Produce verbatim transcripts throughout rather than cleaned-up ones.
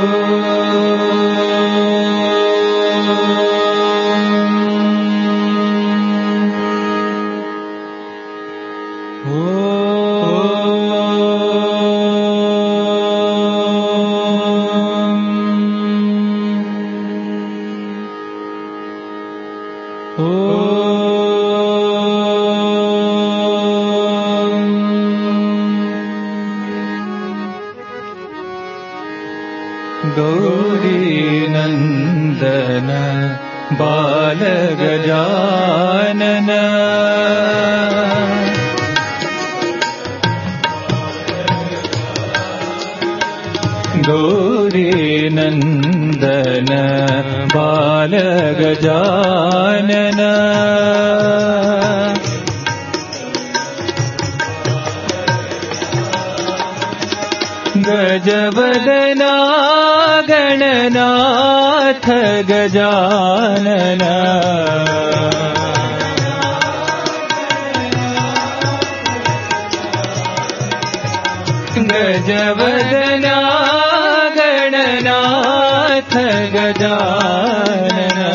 गौरीनन्दन बालगजानन गौरीनन्दन बालगजानन गजवदना गणनाथ गजानन गजवदना गणनाथ गजानन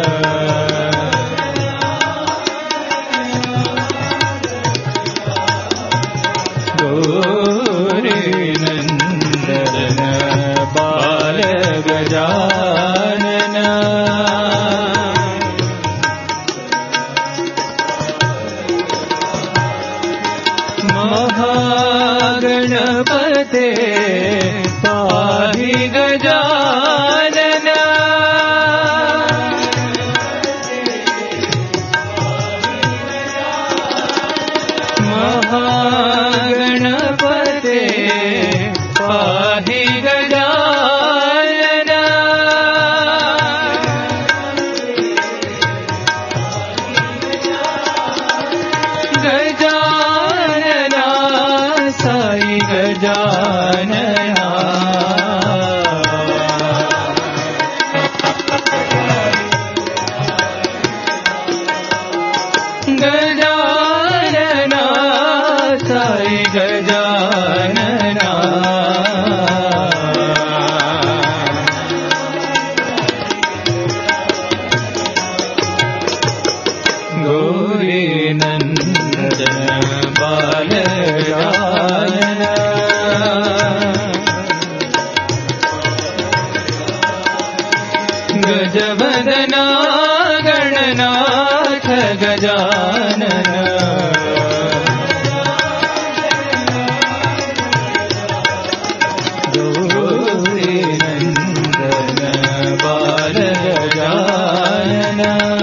गौरीनन्दन बालगजानन महागणपते पाहि गजानन महागणपते पाहि गजानन गजानना साई गजानना गजानना साई गजानना गौरीनन्दन बालगजानन गजवदना गणनाथ गजानन गौरीनन्दन बालगजानन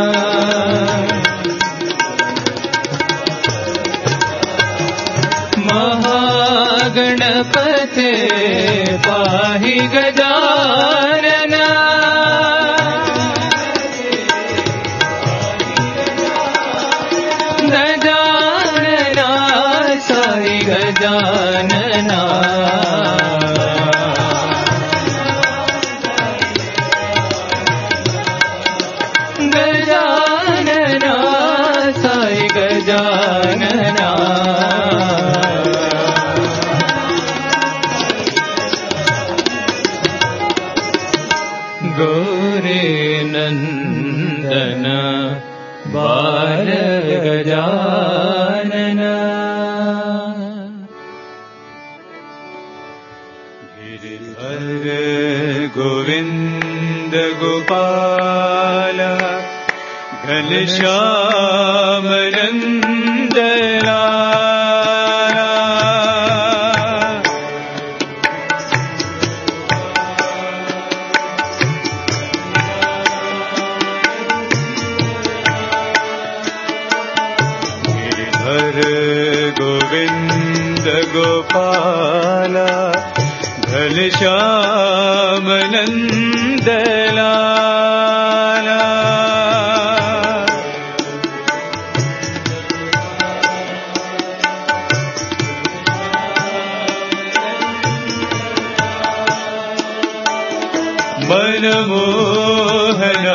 महागणपते पाहि गजानन गजानना साई गजानना गजानना साई गजानना गौरीनन्दन बालगजानन गिरिधर गोविन्द गोपाल घनश्याम नन्दना गोविंद गोपाल घनश्याम नन्दलाला मनमोहना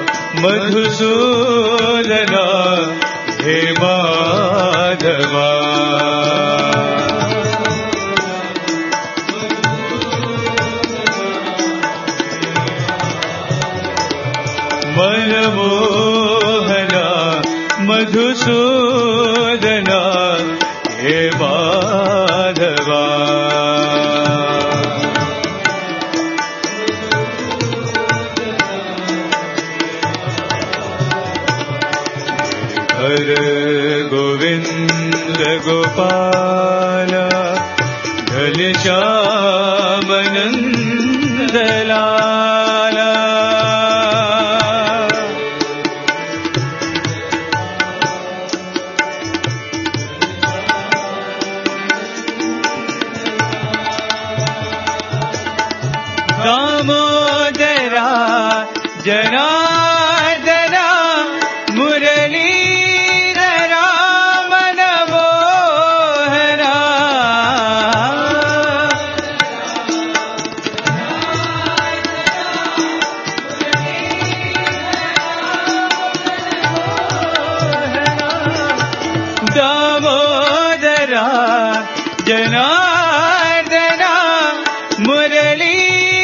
मधुसूदना हे माधवा घनश्याम नंद लाला। दामोदरा जनार्दना मुरलीधरा मनमोहना। दामोदरा जनार्दना मुरली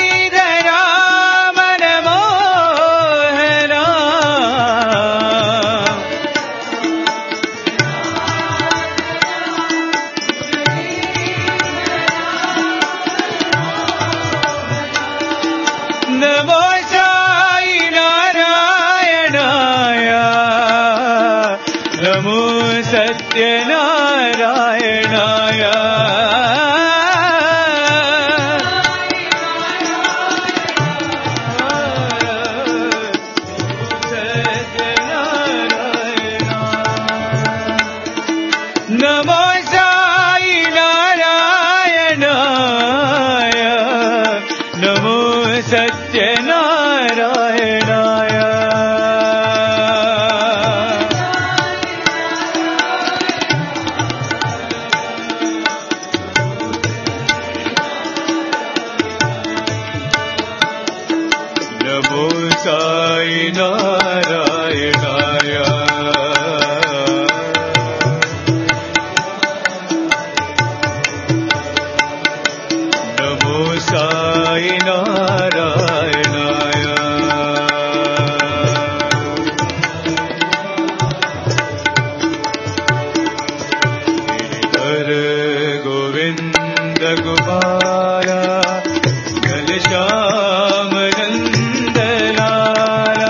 नमो साई नारायणाय नमो सत्यनारायणाय। नमो साई नारायणाय नमो सत्यनारायणाय। नमो साई नारायणाय नमो साई नारायणाय। गिरिधर गोविंद गोपाल घनश्याम नंद लाला।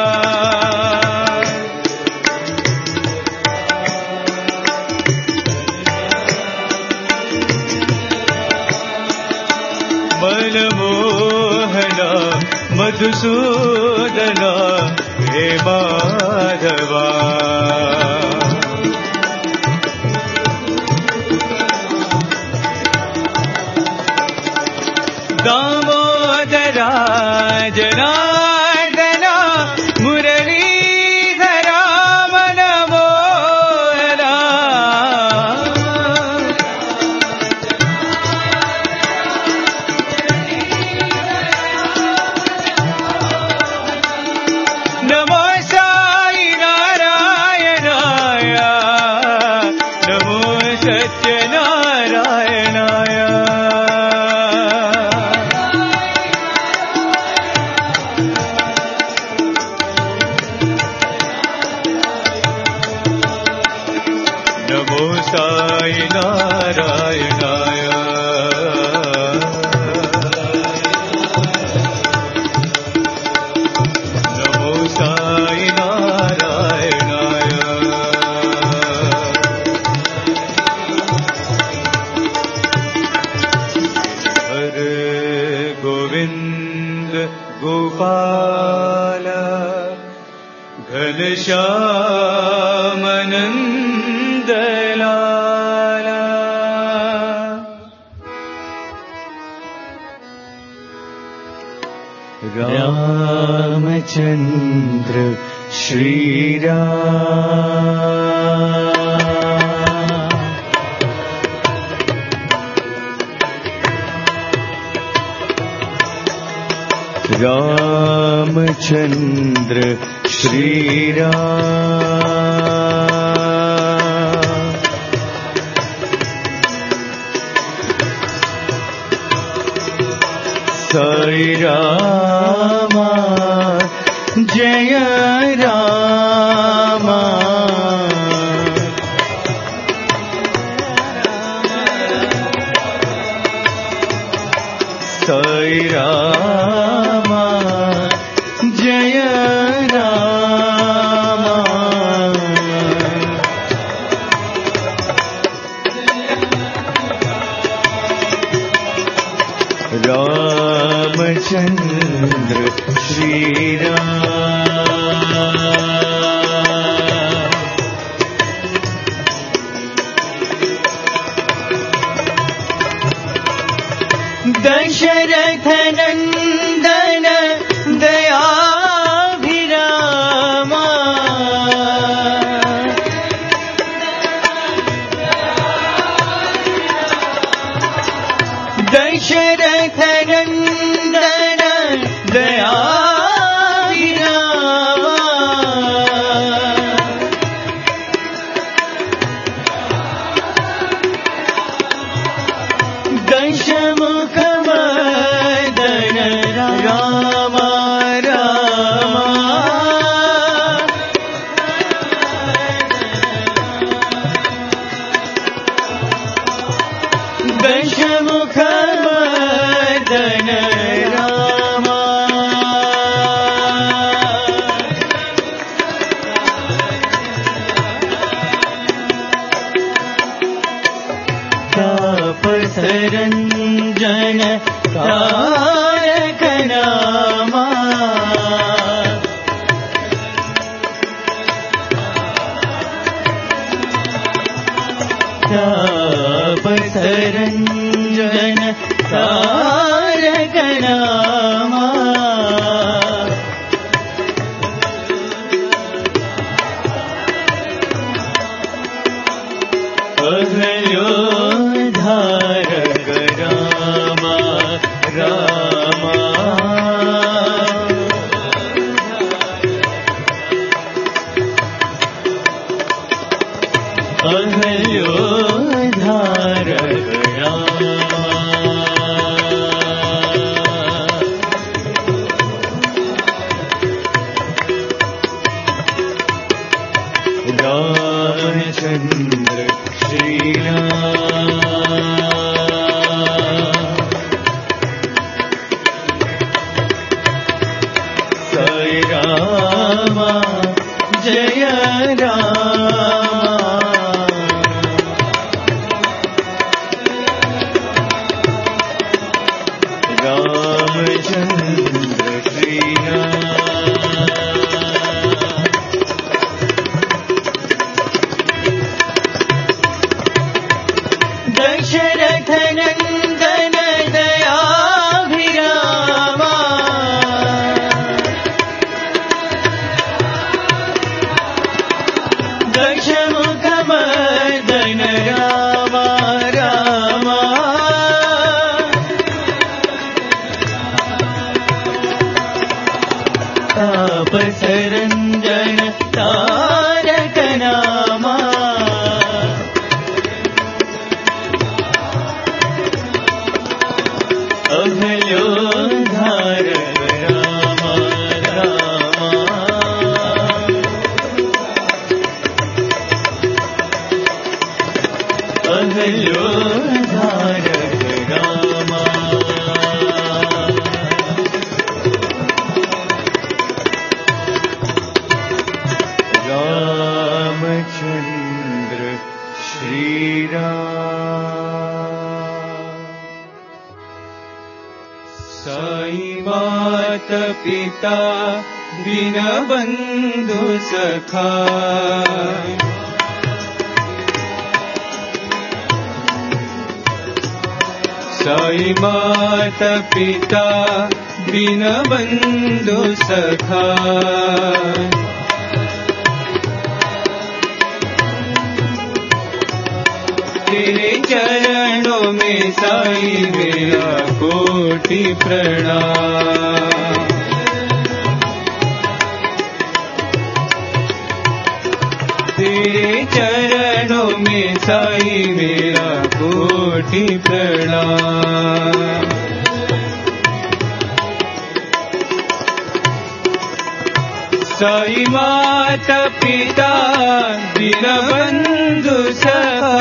मनमोहना मधुसूदना हे माधवा। दामोदरा जनार्दना मुरलीधरा मनमोहना। नमो साई नारायणाय नमो सत्यनारायणाय। नमो साई नारायणाय नमो साई नारायणाय। हरे गोविंद गोपाल घनश्याम नंद लाला। रामचंद्र श्री राम। रामचंद्र श्री राम। साई रामा जय रामा। साई रामा जय रामा। रामचन्द्र श्रीराम दशरथ नन्दन दयाभिरामा दशरथ नन्दन दयाभिरामा दशमुख मदन राम राम दशमुख मदन राम तापसरञ्जन तारक नामा तापसरञ्जन तारक नामा अहल्योद्धारक राम राम अहल्योद्धारक रामचन्द्र श्रीराम साई राम जय राम रामचन्द्र श्रीराम दशरथ नन्दन दयाभिरामा दशमुख मदन राम राम तापसरञ्जन तारक नामा अहल्योद्धारक राम राम अहल्योद्धारक राम रामचन्द्र श्रीराम साई मात पिता दीनबन्धु सखा साई मात पिता दीनबन्धु सखा तेरे चरणों में साई मेरा कोटि प्रणाम तेरे चरणों में साई मेरा कोटि प्रणाम साई माता पिता दीनबन्धु सखा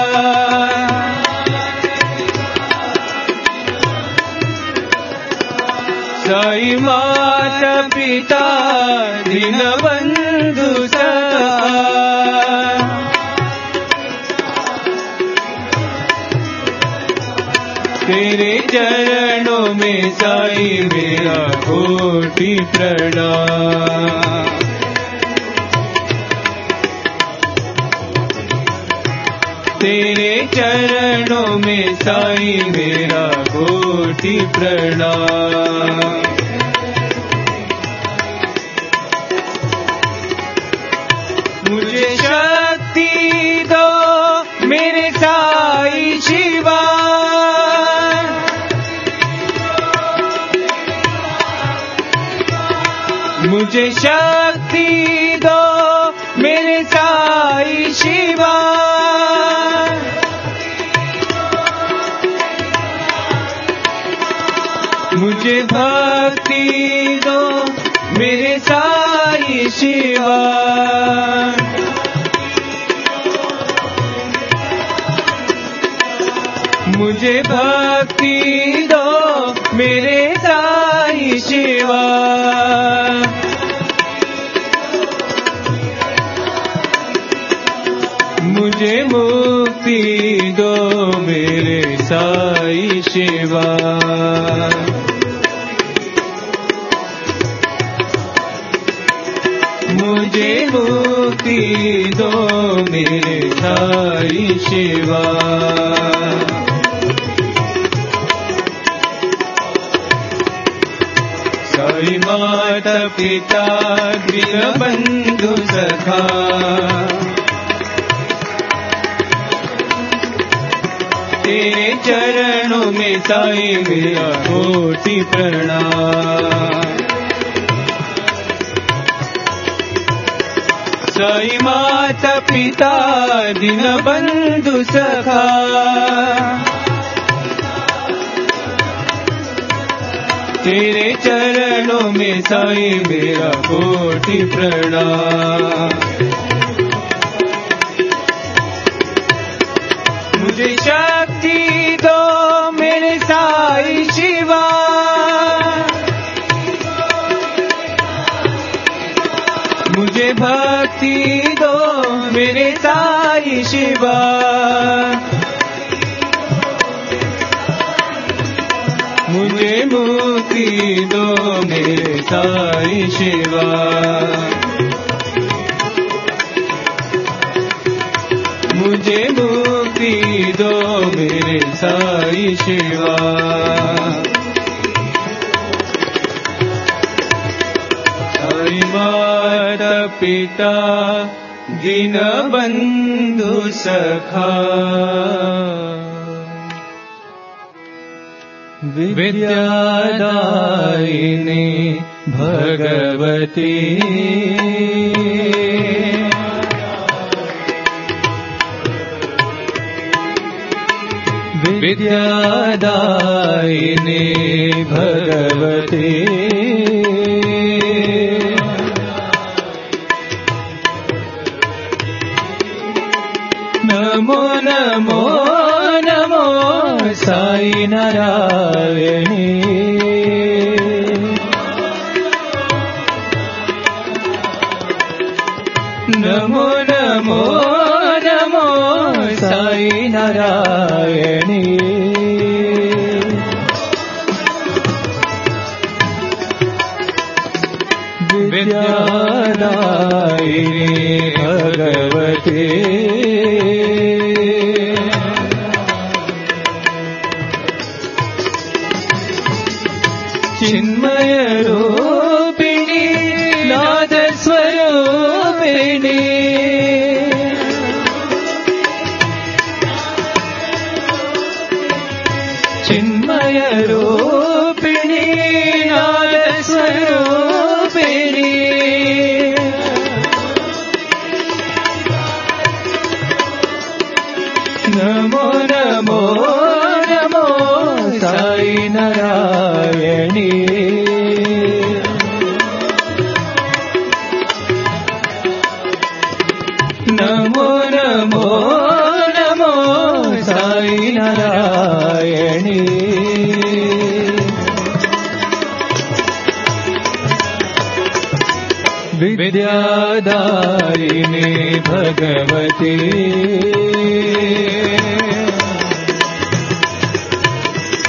साई माता पिता दीनबन्धु सखा तेरे चरणों में साई मेरा कोटि प्रणाम। तेरे चरणों में साई मेरा कोटि प्रणाम। मुझे शक्ति दो मेरे साई शिवा, मुझे शक्ति दो मेरे साई शिवा, मुझे भक्ति दो मेरे साई शिवा, मुझे भक्ति दो मेरे साई शिवा, मुझे मुक्ति दो मेरे साई शिवा, मुझे मुक्ति दो मेरे साई शिवा। साई माता पिता दीनबंधु सखा, तेरे चरणों में साई मेरा कोटि प्रणाम। साई माता पिता दीनबंधु सखा, तेरे चरणों में साई मेरा कोटि प्रणाम। मुझे शक्ति दो मेरे साई शिवा, मुझे भक्ति दो मेरे साई शिवा, मुझे मुक्ति दो मेरे साई शिवा, मुझे मुक्ति दो मेरे साई शिवा। साई माता पिता दीनबंधु सखा, विद्यादायिनी भगवती, विद्यादायिनी भगवती, नमो नमो नमो साई नारायणी, नमो नमो नमो साई नारायणी, विद्यादायिनी भगवती, चिन्मय रूपिणी नाद स्वरूपिणी, चिन्मय रूपिणी नाद स्वरूपिणी, नमो नमो नमो साई नारायणी, नमो नमो नमो साई नारायणी, विद्यादायिनी भगवती,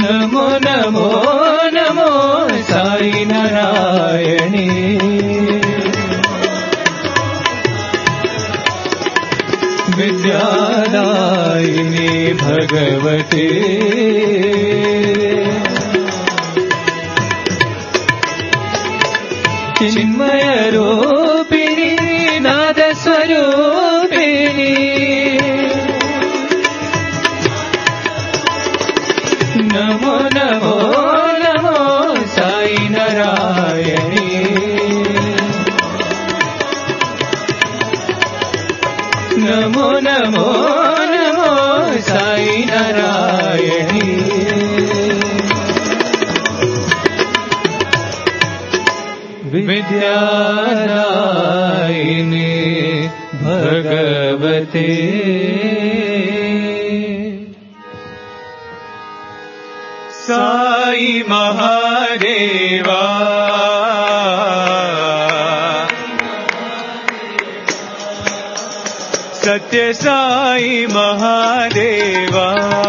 నమో నమో నమో సాయి నారాయణి విద్యాదాయిని భగవతి చిన్మయ రూపిణి నాద స్వరూపిణి నమో నమో నమో సాయి నారాయణి నమో నమో నమో సాయి నారాయణి విద్యాదాయిని భగవతే సాయి మహాదేవా సత్య సాయి మహాదేవా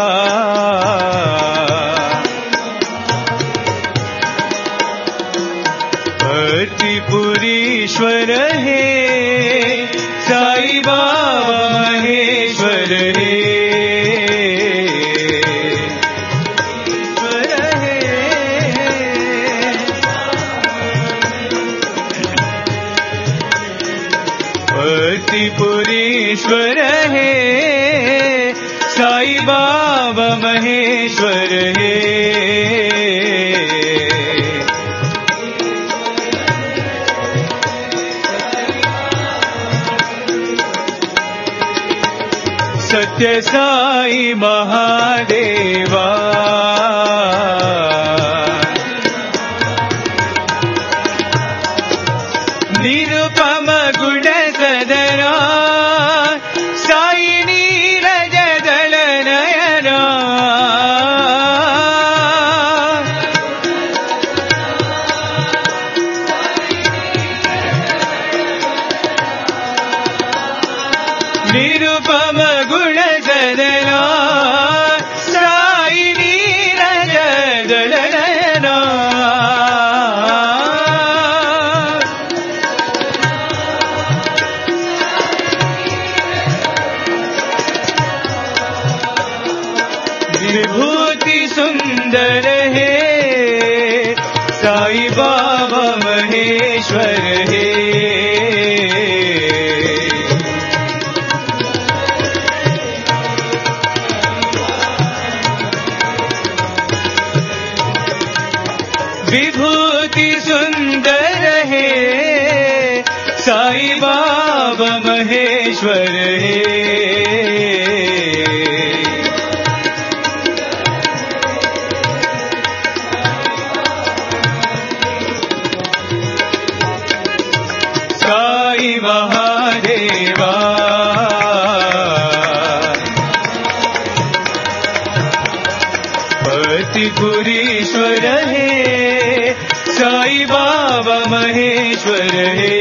त्रिपुरीश्वर हे साई बाबा महेश्वर हे त्रिपुरीश्वर हे साई बाबा महेश्वर हे सत्य साई महादेवा निरुपम गुण सदना साई नीरज दल नयना निरुपम गुण सदना साई नीरज दल नयना विभूति सुंदर है साई बाबा महेश्वर है विभूति सुंदर है साई बाबा महेश्वर है साई महादेवा त्रिपुरीश्वर है साई बाबा महेश्वर है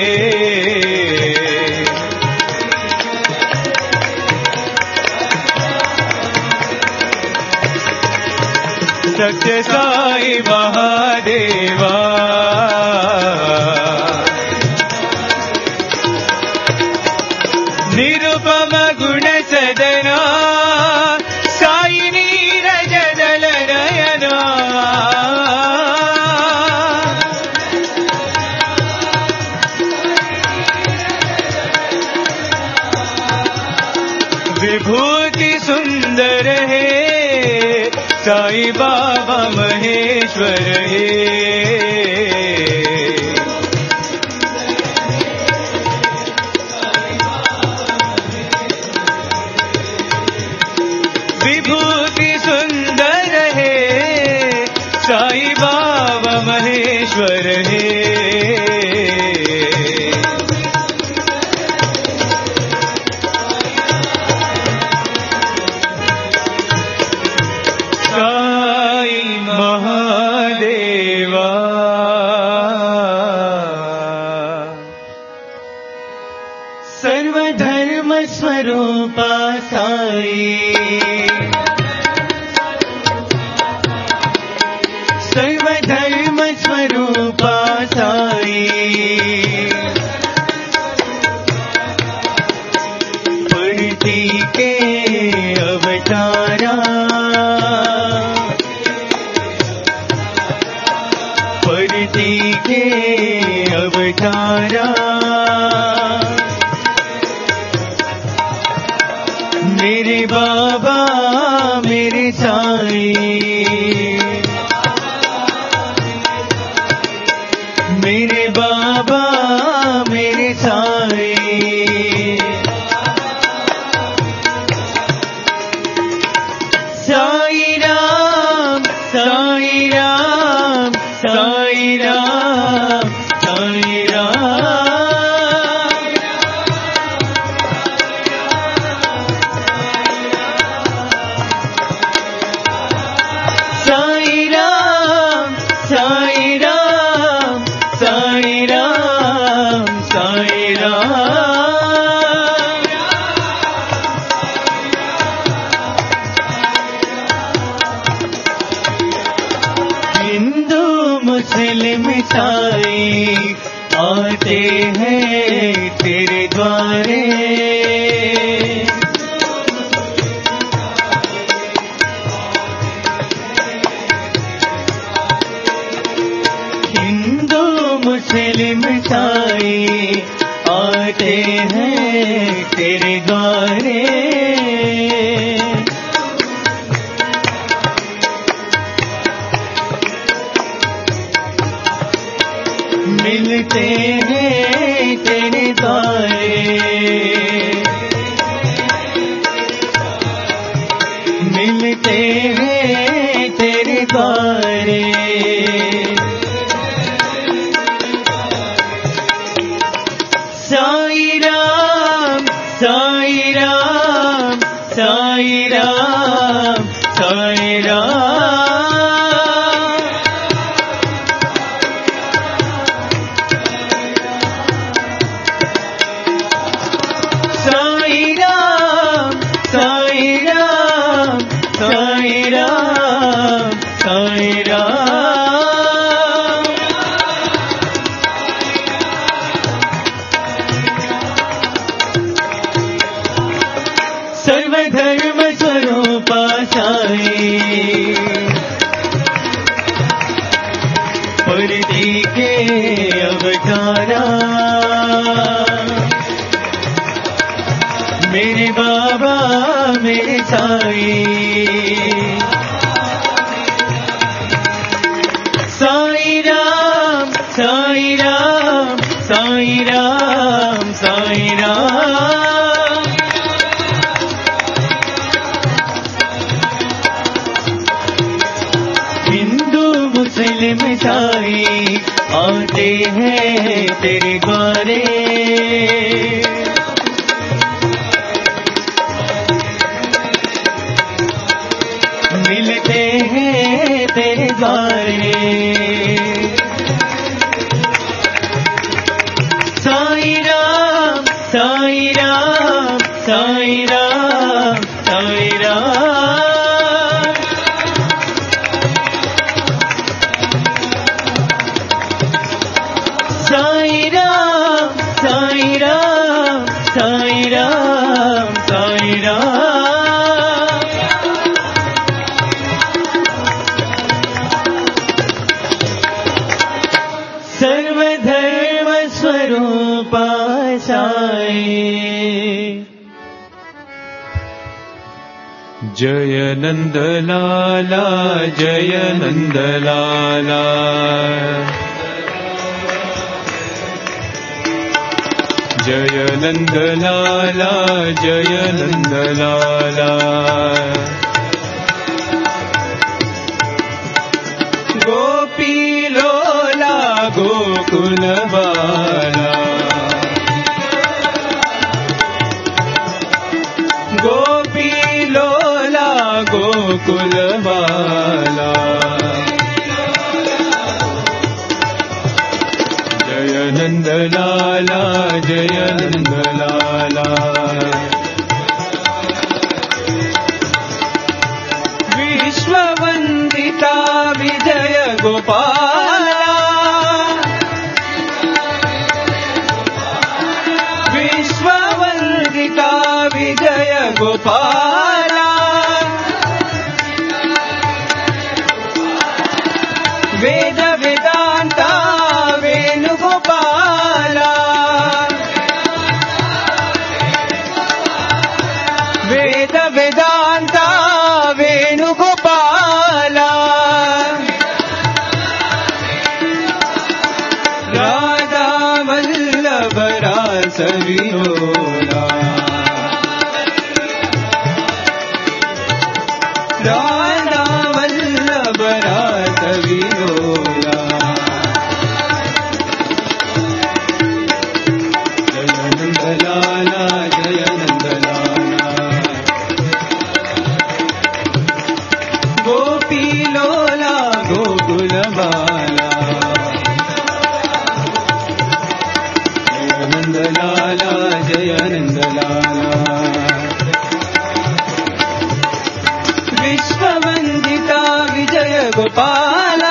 सत्य साई महादेवा निरुपम गुण सदना साई नीरज दल नयना विभूति सुंदर है साई बाबा महेश्वर है विभूति सुंदर है साई बाबा महेश्वर है साई महादेवा सर्वधर्म स्वरूपा साई बाबा मेरे साईं, मेरे बाबा मेरे साईं। साईं राम साईं राम साईं राम साईं राम। साईं राम साईं राम साईं राम साईं राम। हिंदू मुस्लिम ईसाई आते हैं तेरे द्वारे, हिंदू मुस्लिम ईसाई आते हैं तेरे द्वारे। मिलते हैं तेरे द्वारे, मिलते हैं तेरे द्वारे। साईं राम साईं राम साईं राम साईं राम। साईं राम साईं राम साईं राम साईं राम। सर्वधर्म स्वरूपा साईं, परती के अवतारा। मेरे बाबा मेरे साईं। साईं राम साईं राम साईं राम साईं राम। हिंदू मुस्लिम ईसाई आते हैं तेरे द्वारे, मिलते हैं तेरे द्वारे। साईं राम साईं राम साईं राम साईं राम। साईं राम साईं राम साईं राम साईं राम। सर्वधर्म स्वरूपा साईं। जय नंद लाला जय नंद लाला, जय नंद लाला जय नंद लाला। गोपी लोला गोकुल बाला, गोपी लोला गोकुल बाला। जय नंद लाला जय नंद लाला। विश्ववंदिता विजय गोपाला, विश्ववंदिता विजय गोपाला। वेद वेदांता वेणुगोपाला, वेद वेदांता राधा वल्लभ रास विलोला जय नंदलाला जय नंदलाला गोपी लोला गोकुल बाला जय नंदलाला जय नंदलाला विश्ववंदिता विजय गोपाला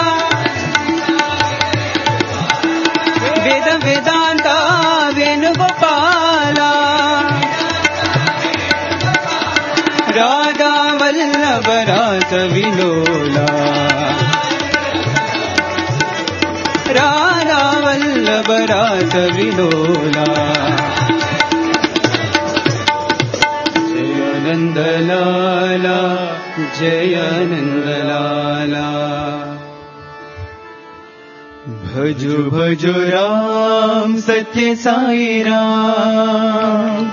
वेद वेदांता वेणुगोपाला राधा वल्लभ रास विलोला राधा वल्लभ रास विलोला जय नंदलाला जय नंदलाला भजो भजो राम सत्य साई राम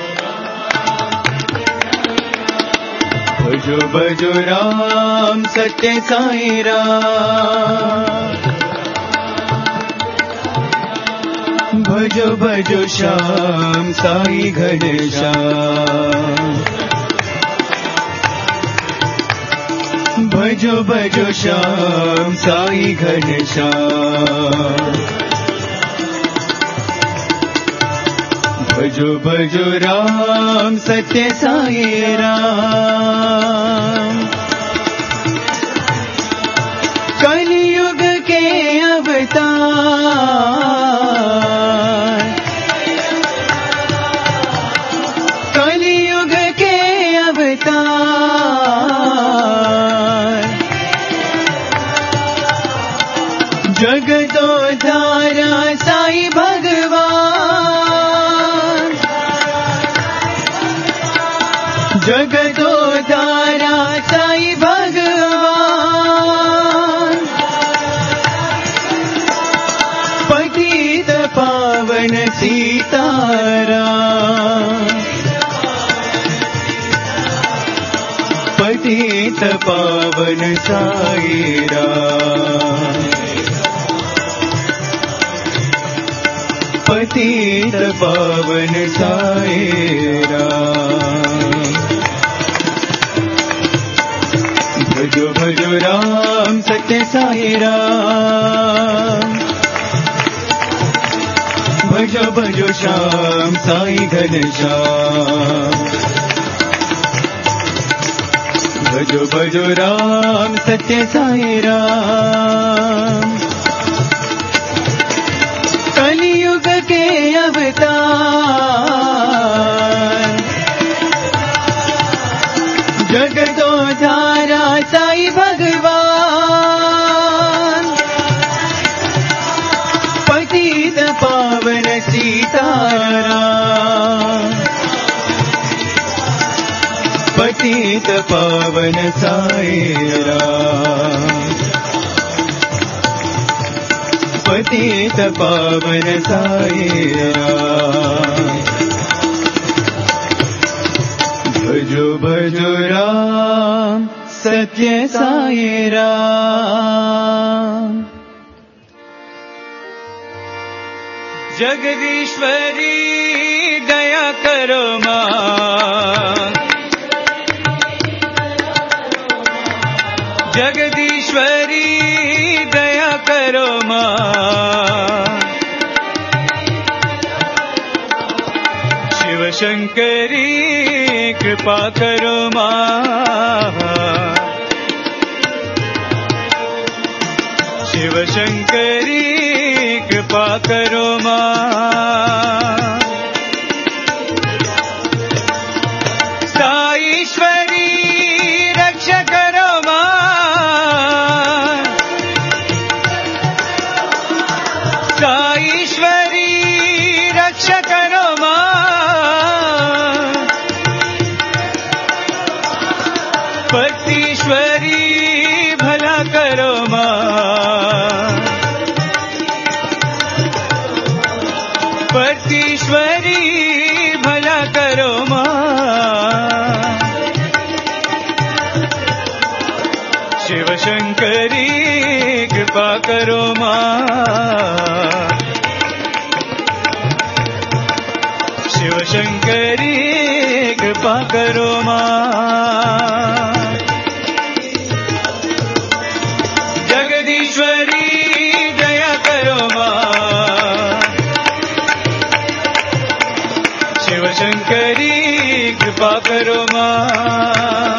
भजो भजो राम सत्य साई राम भजो भजो श्याम साई घनश्याम भजो भजो श्याम साई घनश्याम भजो भजो राम सत्य साई राम कलियुग के अवतार कलियुग के अवतार जगदोद्धारा साई भगवान जगदोद्धारा साई भगवान पतित पावन सीताराम पतित पावन साई राम पतित पावन साई राम भजो भजो राम सत्य साई राम भजो भजो श्याम साई घनश्याम भजो भजो राम सत्य साई राम कलियुग के अवतार जगदोद्धारा साई भगवान पतित पावन सीताराम पतित पावन साई राम पतित पावन साई राम भजो भजो राम सत्य साई राम जगदीश्वरी दया करो मां जगदीश्वरी दया करो मां शिव शंकरी कृपा करो मां शिव शंकरी कृपा करो मां साईश्वरी रक्षा करो मां साईश्वरी रक्षा करो मां पतीश्वरी भला करो मां पतीश्वरी भला करो मां शिवशंकरी कृपा करो मां शिवशंकरी कृपा करो मां जगदीश्वरी दया करो मां शिवशंकरी कृपा करो मां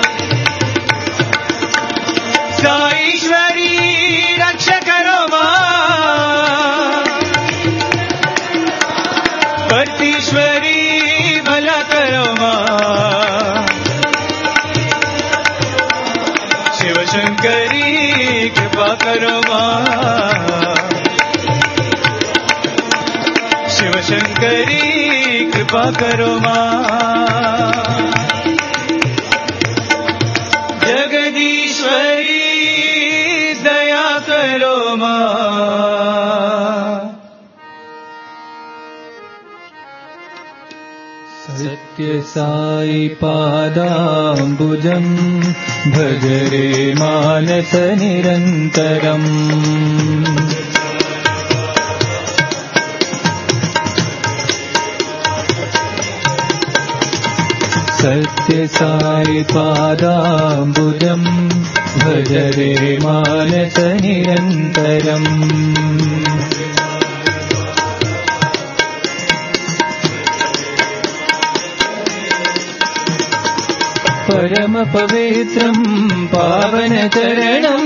साईश्वरी रक्षा करो मां परतीश्वरी भला करो मां शिवशंकरी कृपा करो मां शिवशंकरी कृपा करो मां जगदीश्वरी दया करो मां सत्य साई पादाम्बुजम् भज रे मानस निरन्तरम् सत्य साई पादाम्बुजम् भज रे मानस निरन्तरम् परम पवित्रम् पावन चरणम्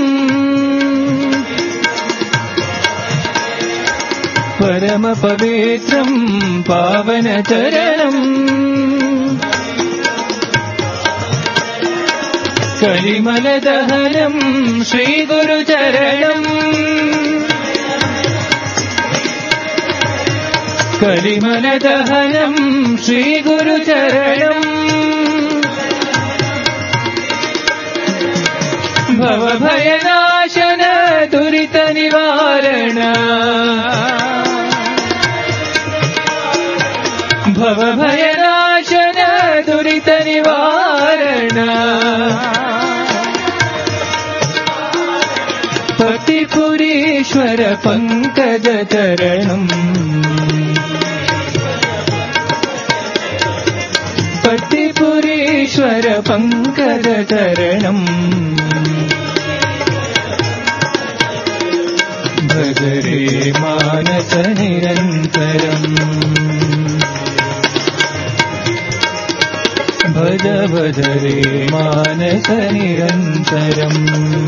परम पवित्रम् पावन चरणम् कलिमल दहनम् श्री गुरु चरणम् कलिमल दहनम् श्री गुरु चरणम् भव भयनाशन दुरित निवारण भव भयनाशन दुरित निवारण पतिपुरीश्वर पंकज चरणम् पतिपुरीश्वर पंकज चरणम् भज रे मानस निरन्तरम् भज भज रे मानस निरन्तरम्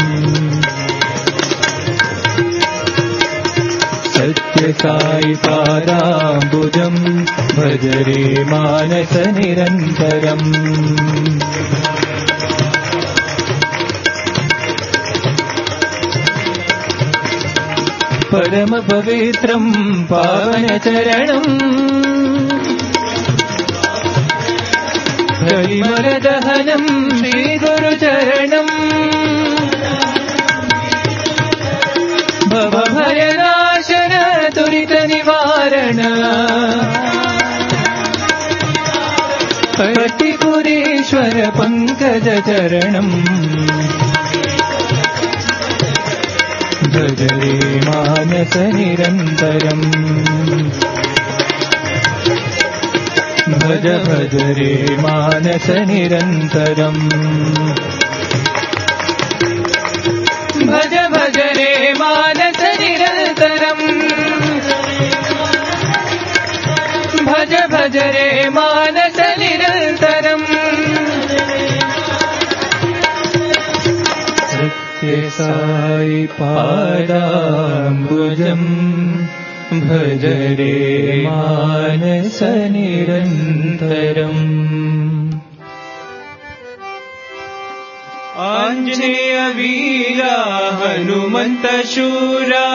सत्य साई पादाम्बुजम् भज रे मानस निरन्तरम् परम पवित्रम् पावन चरणम् कलिमल दहनम् श्री गुरु चरणम् भव भयनाशन दुरित निवारण पतिपुरीश्वर पंकज चरणम् भज रे मानस निरन्तरम् भज भज रे मानस निरन्तरम् भज भज रे मानस निरन्तरम् भज भज रे मानस निरन्तरम् सत्य साई पादाम्बुजम् भज रे मानस निरन्तरम् आञ्जनेय वीरा हनुमन्त शूरा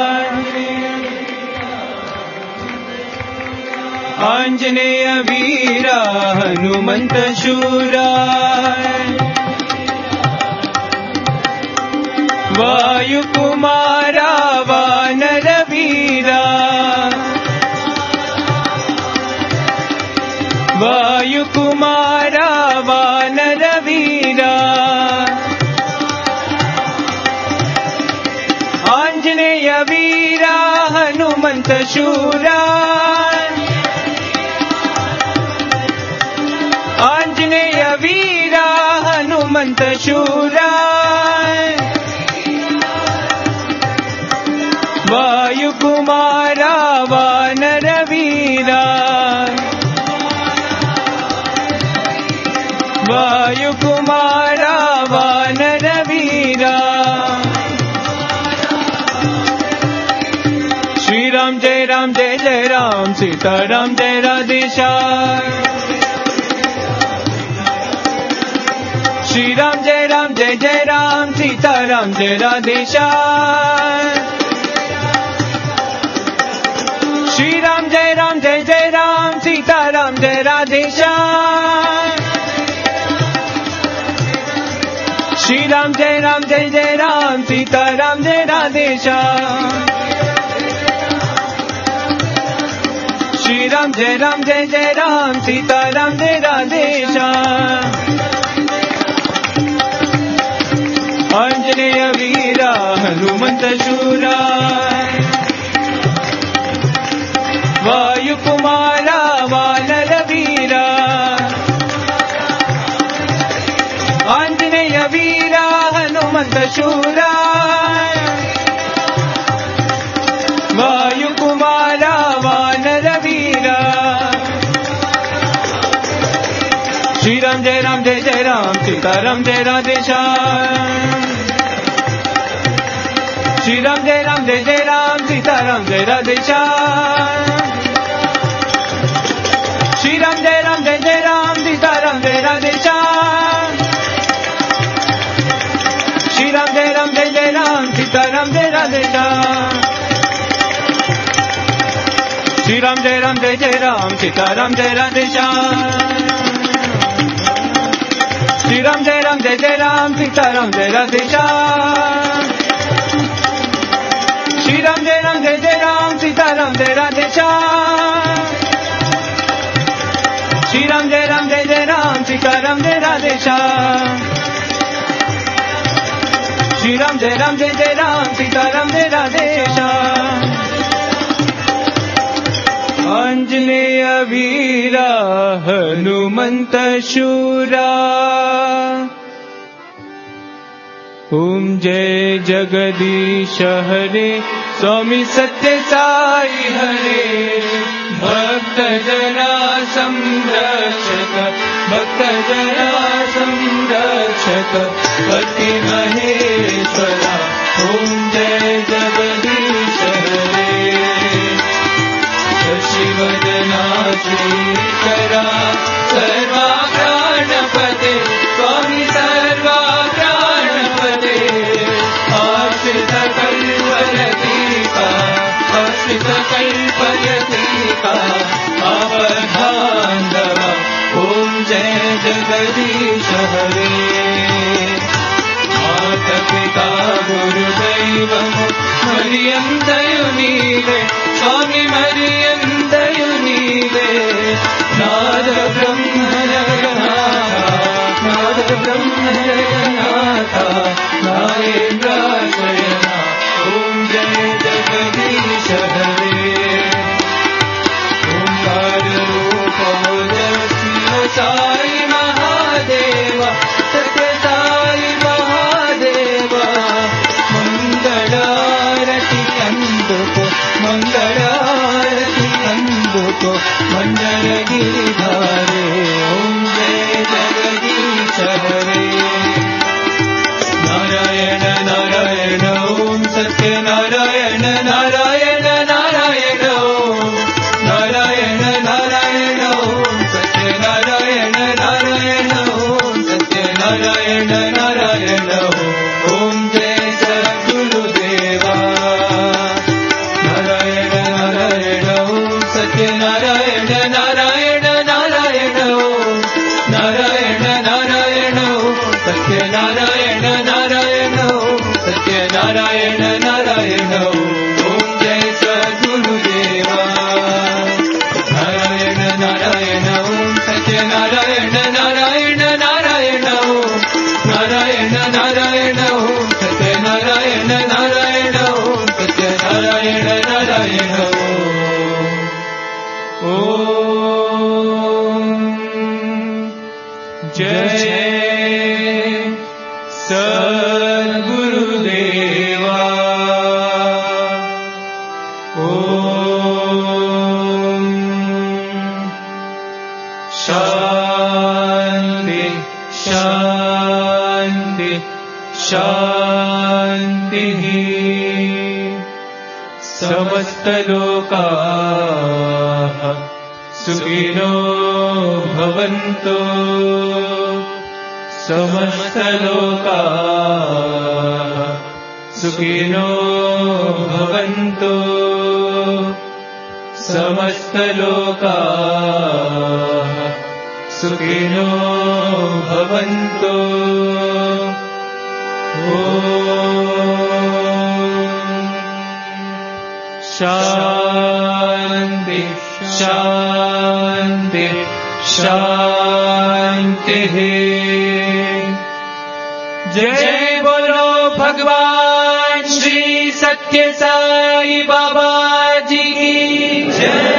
आञ्जनेय वीरा हनुमन्त शूरा वायुकुमारा वानर वीरा वायुकुमारा वानर वीरा హనుమంత శూరా ఆంజనేయ వీరా హనుమంత శూరా వాయుకుమారా వానర వీరా వాయుకుమారా వానర వీరా శ్రీరామ్ జయ రామ్ జయ జయ రామ్ సీతారాం జయ రాధేశ్యామ్ శ్రీరామ్ జయ రామ్ జయ జయ రామ్ సీతారాం జయ రాధేశ్యామ్ శ్రీరామ్ జయ రామ్ జయ జయ రామ్ సీతారాం జయ రాధేశ్యామ్ శ్రీరామ్ జయ రామ్ జయ జయ రామ్ సీతారాం జయ రాధేశ్యామ్ శ్రీరామ్ జయ రామ్ జయ జయ రామ్ సీతారాం జయ రాధేశ్యామ్ ఆంజనేయ వీరా హనుమంత శూరా వాయుకుమారా వానర వీరా ఆంజనేయ వీరా హనుమంత శూరా వాయుకుమారా వానర వీరా శ్రీరామ్ జయ రామ్ జయ జయ రామ్ సీతారాం జయ రాధేశ్యామ్ శ్రీరామ్ జయ రామ్ జయ జయ రామ్ సీతారాం జయ రాధేశ్యామ్ శ్రీరామ్ జయ రామ్ జయ జయ రామ్ సీతారాం జయ రాధేశ్యామ్ శ్రీరామ్ జయ రామ్ జయ జయ రామ్ సీతారాం జయ రాధేశ్యామ్ శ్రీరామ్ జయ రామ్ జయ జయ రామ్ సీతారాం జయ రాధేశ్యామ్ శ్రీరామ్ జయ రామ్ జయ జయ రామ్ సీతారాం జయ రాధేశ్యామ్ శ్రీరామ్ జయ రామ్ జయ జయ రామ్ సీతారాం జయ రాధేశ్యామ్ శ్రీరామ్ జయ రామ్ జయ జయ రామ్ సీతారాం జయ రాధేశ్యామ్ శ్రీరామ్ జయ రామ్ జయ జయ రామ్ సీతారాం జయ రాధేశ్యామ్ ఆంజనేయ వీరా హనుమంత శూరా ओम जय जगदीश हरे स्वामी सत्य साई हरे भक्त जना संरक्षक भक्त जना संरक्षक पति महेश्वरा ओम जय जगदीश हरे शिवजना श्रीकरा सर्वा प्राणपते स्वामी सर्वा प्राणपते आश्रित कल्पयतीका आश्रित कल्पयतीका आपधान्धव ओम जय जगदीश हरे माता पिता गुरुदैवम मरियन्दयु नीवे स्वामी मरियन्दयु नीवे नाद ब्रह्म जगन्नाथा नाद ब्रह्म जगन्नाथा नागेन्द्राशयना ओम जय जगदीश हरे ओंकार रूप शिव साई महादेव सत्य साई महादेव मंगलारति अंदुको मंगलारति अंदुको मंडल गिरिधारे ओम जय जगदीश हरे नारायण नारायण ओम सत्य नारायण नारायण नारायण ओम नारायण नारायण ओम सत्य नारायण नारायण ओम सत्य नारायण नारायण ओम जय सद्गुरुदेवा नारायण नारायण ओम सत्य नारायण नारायण नारायण ओम नारायण नारायण ओम सत्य नारायण नारायण ओम सत्य नारायण नारायण ओम जय सद्गुरुदेवा नारायण नारायण ओम सत्य नारायण नारायण नारायण ओम नारायण नारायण ओम सत्य नारायण नारायण ओम सत्य नारायण नारायण ओम सद्गुरुदेवा ओम शांति शांति शांतिः समस्त लोकाः सुखिनो भवन्तु समस्त लोकाः सुखिनो भवन्तु समस्त लोकाः सुखिनो भवन्तु शांति शांति शांतिः जय बोलो भगवान श्री सत्य साई बाबा जी की जय।